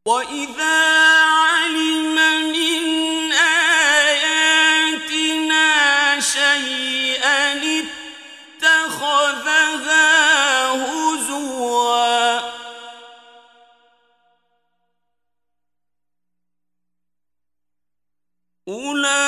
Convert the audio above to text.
وَإِذَا عَلِمَ مِنْ آيَاتِنَا شَيْئًا اتَّخَذَهَا هُزُوًا ۚ أُولَٰئِكَ